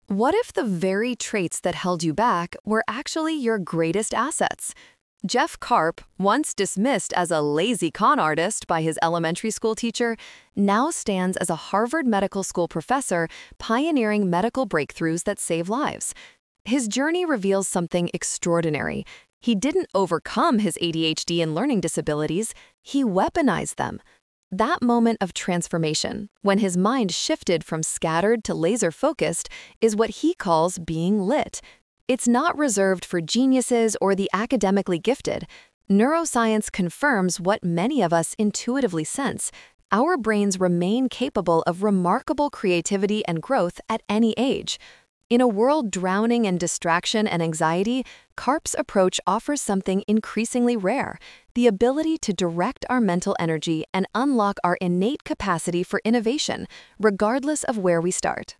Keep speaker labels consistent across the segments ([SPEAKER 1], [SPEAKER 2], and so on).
[SPEAKER 1] What if the very traits that held you back were actually your greatest assets? Jeff Karp, once dismissed as a lazy con artist by his elementary school teacher, now stands as a Harvard Medical School professor pioneering medical breakthroughs that save lives. His journey reveals something extraordinary. He didn't overcome his ADHD and learning disabilities, he weaponized them. That moment of transformation, when his mind shifted from scattered to laser-focused, is what he calls being lit. It's not reserved for geniuses or the academically gifted. Neuroscience confirms what many of us intuitively sense. Our brains remain capable of remarkable creativity and growth at any age. In a world drowning in distraction and anxiety, Karp's approach offers something increasingly rare: the ability to direct our mental energy and unlock our innate capacity for innovation, regardless of where we start.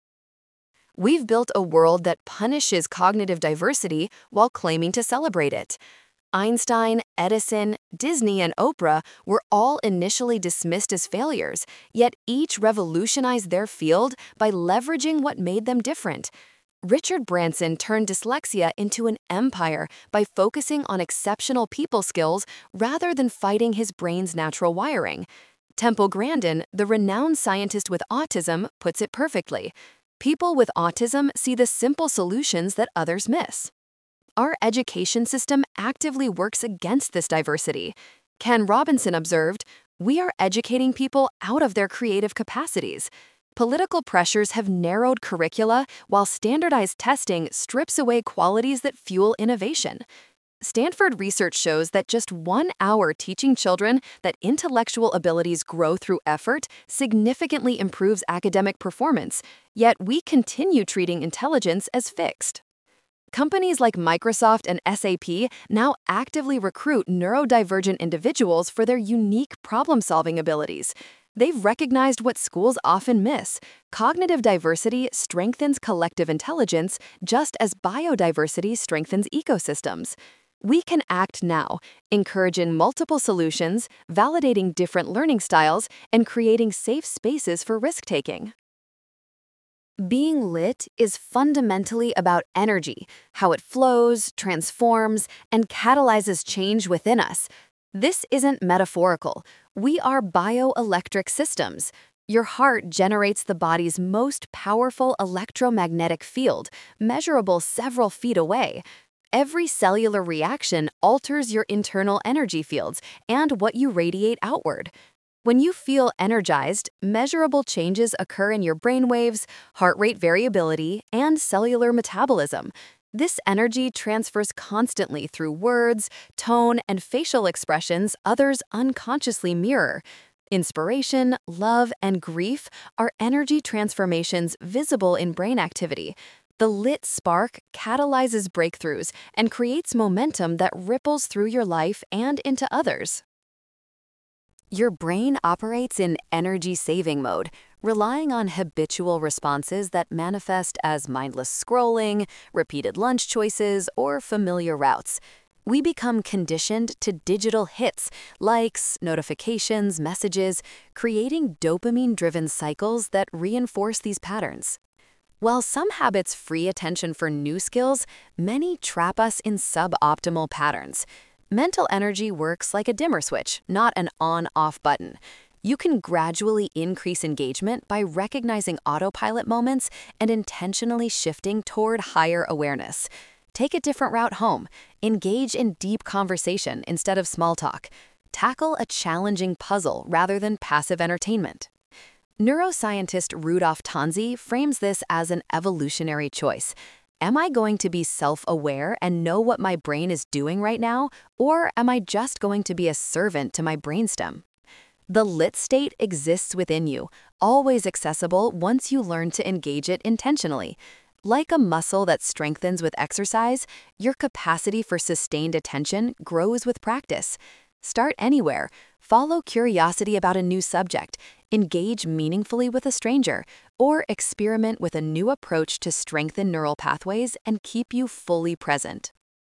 [SPEAKER 1] We've built a world that punishes cognitive diversity while claiming to celebrate it. Einstein, Edison, Disney, and Oprah were all initially dismissed as failures, yet each revolutionized their field by leveraging what made them different. Richard Branson turned dyslexia into an empire by focusing on exceptional people skills rather than fighting his brain's natural wiring. Temple Grandin, the renowned scientist with autism, puts it perfectly: people with autism see the simple solutions that others miss. Our education system actively works against this diversity. Ken Robinson observed, "We are educating people out of their creative capacities." Political pressures have narrowed curricula, while standardized testing strips away qualities that fuel innovation. Stanford research shows that just 1 hour teaching children that intellectual abilities grow through effort significantly improves academic performance, yet we continue treating intelligence as fixed. Companies like Microsoft and SAP now actively recruit neurodivergent individuals for their unique problem-solving abilities. They've recognized what schools often miss: cognitive diversity strengthens collective intelligence just as biodiversity strengthens ecosystems. We can act now, encouraging multiple solutions, validating different learning styles, and creating safe spaces for risk-taking. Being lit is fundamentally about energy, how it flows, transforms, and catalyzes change within us. This isn't metaphorical. We are bioelectric systems. Your heart generates the body's most powerful electromagnetic field, measurable several feet away. Every cellular reaction alters your internal energy fields and what you radiate outward. When you feel energized, measurable changes occur in your brainwaves, heart rate variability, and cellular metabolism. This energy transfers constantly through words, tone, and facial expressions others unconsciously mirror. Inspiration, love, and grief are energy transformations visible in brain activity. The lit spark catalyzes breakthroughs and creates momentum that ripples through your life and into others. Your brain operates in energy-saving mode, relying on habitual responses that manifest as mindless scrolling, repeated lunch choices, or familiar routes. We become conditioned to digital hits, likes, notifications, messages, creating dopamine-driven cycles that reinforce these patterns. While some habits free attention for new skills, many trap us in suboptimal patterns. Mental energy works like a dimmer switch, not an on-off button. You can gradually increase engagement by recognizing autopilot moments and intentionally shifting toward higher awareness. Take a different route home. Engage in deep conversation instead of small talk. Tackle a challenging puzzle rather than passive entertainment. Neuroscientist Rudolf Tanzi frames this as an evolutionary choice. Am I going to be self-aware and know what my brain is doing right now, or am I just going to be a servant to my brainstem? The lit state exists within you, always accessible once you learn to engage it intentionally. Like a muscle that strengthens with exercise, your capacity for sustained attention grows with practice. Start anywhere. Follow curiosity about a new subject, engage meaningfully with a stranger, or experiment with a new approach to strengthen neural pathways and keep you fully present.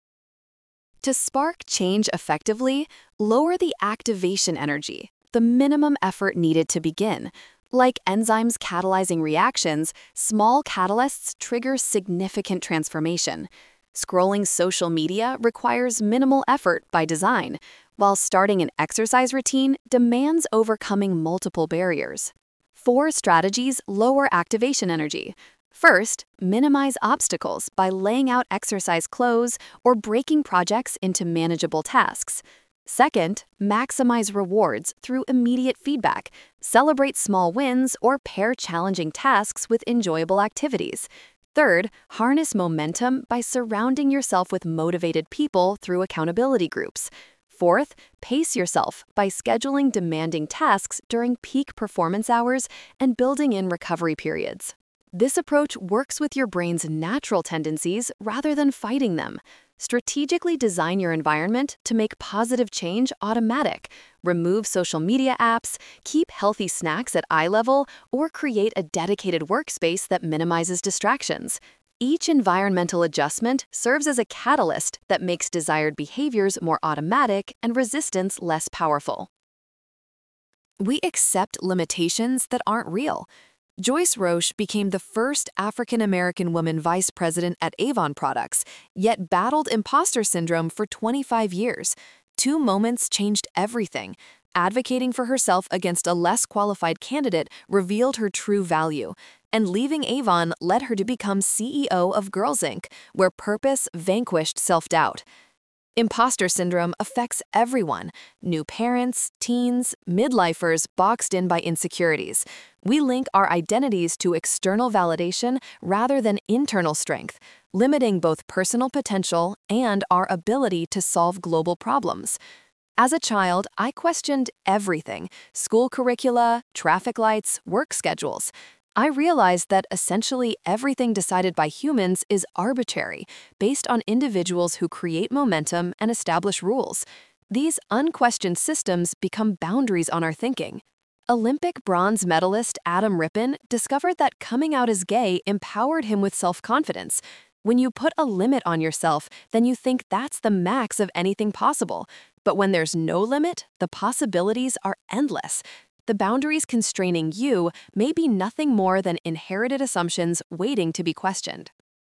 [SPEAKER 1] To spark change effectively, lower the activation energy, the minimum effort needed to begin. Like enzymes catalyzing reactions, small catalysts trigger significant transformation. Scrolling social media requires minimal effort by design, while starting an exercise routine demands overcoming multiple barriers. 4 strategies lower activation energy. First, minimize obstacles by laying out exercise clothes or breaking projects into manageable tasks. Second, maximize rewards through immediate feedback. Celebrate small wins or pair challenging tasks with enjoyable activities. Third, harness momentum by surrounding yourself with motivated people through accountability groups. Fourth, pace yourself by scheduling demanding tasks during peak performance hours and building in recovery periods. This approach works with your brain's natural tendencies rather than fighting them. Strategically design your environment to make positive change automatic. Remove social media apps, keep healthy snacks at eye level, or create a dedicated workspace that minimizes distractions. Each environmental adjustment serves as a catalyst that makes desired behaviors more automatic and resistance less powerful. We accept limitations that aren't real. Joyce Roche became the first African-American woman vice president at Avon Products, yet battled imposter syndrome for 25 years. 2 moments changed everything. Advocating for herself against a less qualified candidate revealed her true value, and leaving Avon led her to become CEO of Girls Inc., where purpose vanquished self-doubt. Imposter syndrome affects everyone: new parents, teens, midlifers boxed in by insecurities. We link our identities to external validation rather than internal strength, limiting both personal potential and our ability to solve global problems. As a child, I questioned everything: school curricula, traffic lights, work schedules. I realized that essentially everything decided by humans is arbitrary, based on individuals who create momentum and establish rules. These unquestioned systems become boundaries on our thinking. Olympic bronze medalist Adam Rippon discovered that coming out as gay empowered him with self-confidence. When you put a limit on yourself, then you think that's the max of anything possible. But when there's no limit, the possibilities are endless. The boundaries constraining you may be nothing more than inherited assumptions waiting to be questioned.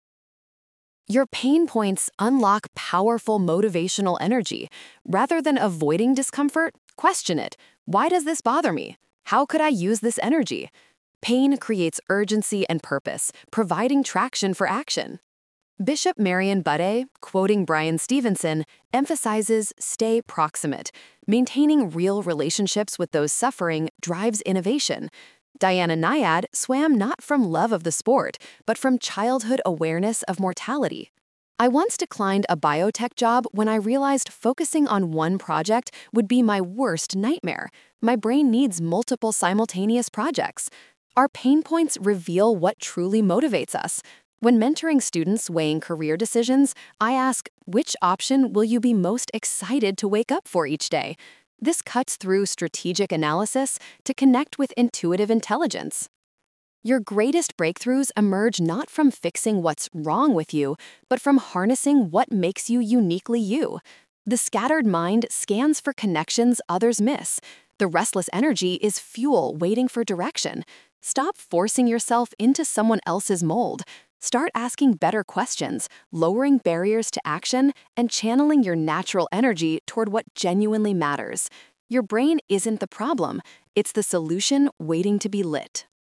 [SPEAKER 1] Your pain points unlock powerful motivational energy. Rather than avoiding discomfort, question it. Why does this bother me? How could I use this energy? Pain creates urgency and purpose, providing traction for action. Bishop Marion Budde, quoting Brian Stevenson, emphasizes stay proximate. Maintaining real relationships with those suffering drives innovation. Diana Nyad swam not from love of the sport, but from childhood awareness of mortality. I once declined a biotech job when I realized focusing on one project would be my worst nightmare. My brain needs multiple simultaneous projects. Our pain points reveal what truly motivates us. When mentoring students weighing career decisions, I ask, which option will you be most excited to wake up for each day? This cuts through strategic analysis to connect with intuitive intelligence. Your greatest breakthroughs emerge not from fixing what's wrong with you, but from harnessing what makes you uniquely you. The scattered mind scans for connections others miss. The restless energy is fuel waiting for direction. Stop forcing yourself into someone else's mold. Start asking better questions, lowering barriers to action, and channeling your natural energy toward what genuinely matters. Your brain isn't the problem, it's the solution waiting to be lit.